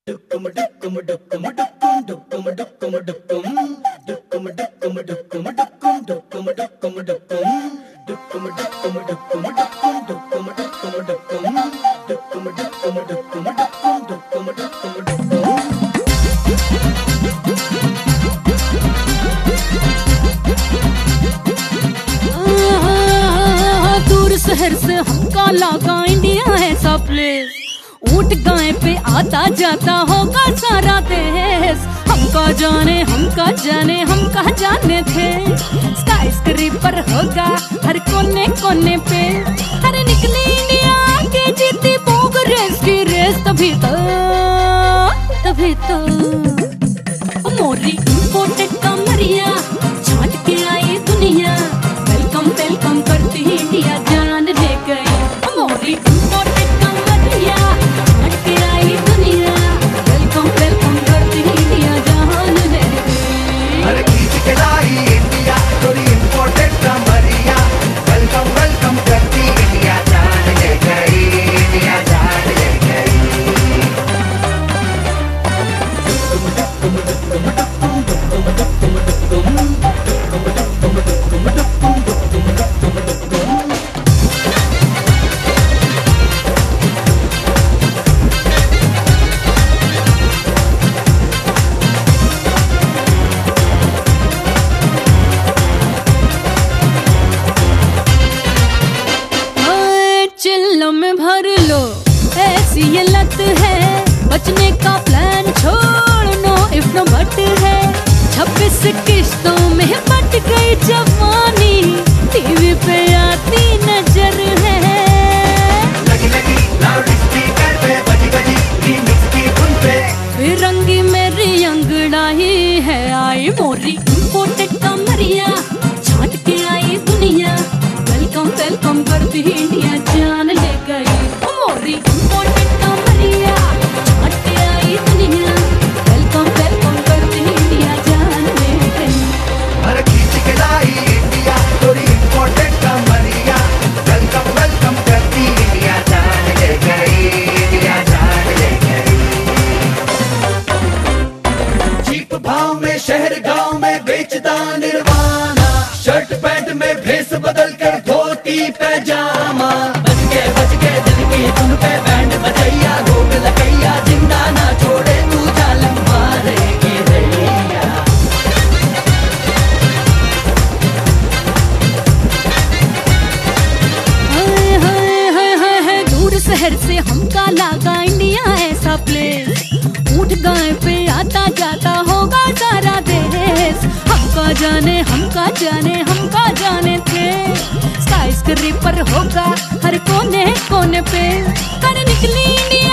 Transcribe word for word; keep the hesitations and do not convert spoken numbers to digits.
दूर शहर से हमका लागा इंडिया ऐसा प्लेस, ऊंट गाय पे आता जाता होगा सारा देश। हमका जाने हमका जाने हमका जाने थे, स्काई स्क्रीपर होगा हर कोने कोने पे। अरे निकली इंडिया के जीती बोग रेस की रेस, तभी तो तभी तो मोरी इम्पोर्टेड कमरिया छाट के आई दुनिया। वेलकम वेलकम करती इंडिया जान ले गई, मोरी इम्पोर्टेड कमरिया छाट के आई दुनिया। वेलकम वेलकम करती इंडिया जान ले गई। अरे खींच के लाई इंडिया थोड़ी इम्पोर्टेड कमरिया। वेलकम वेलकम करती इंडिया जान ले गई, इंडिया जान ले गई। चिल्लों में भर लो ऐसी ये लत है, बचने का प्लान छोड़ नो इफ नो बट है। छब्बीस किश्तों में बट गई जवानी, टीवी पे आती नजर है। लगी लगी लाउड स्पीकर पे बजी बजी रीमिक्स की धुन पे, फिरंगी मेरी अंगड़ाई है आई। मोरी इम्पोर्टेड कमरिया छाट के आई दुनिया। वेलकम वेलकम करती इंडिया जान ले गई, मोरी इम्पोर्टेड कमरिया छाट के आई दुनिया। वेलकम वेलकम करती इंडिया जान ले गई। अरे खींच के लाई इंडिया थोड़ी इम्पोर्टेड कमरिया। वेलकम वेलकम करती इंडिया जान ले गई, इंडिया जान ले गई। चीप भाव में शहर गांव में बेचता निर्वाणा, शर्ट पैंट में भेस बदल कर धोती पैजामा। बच के बच के दिल की धुन पे बैंड बजैया, रोक लगैया जिंदा ना छोड़े तू जालम मारे की रैया। हाय हाय हाय हाय हाय, दूर शहर से हमका लागा इंडिया ऐसा प्लेस, ऊंट गाय पे आता जाता होगा सारा देश। हमका जाने हमका जाने हमका जाने थे, स्काई स्क्रीपर होगा हर कोने कोने पे। अरे निकली इंडिया